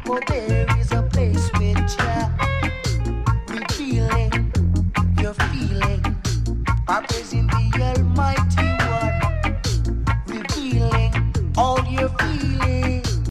For there is a place with ya, revealing your feeling by praising the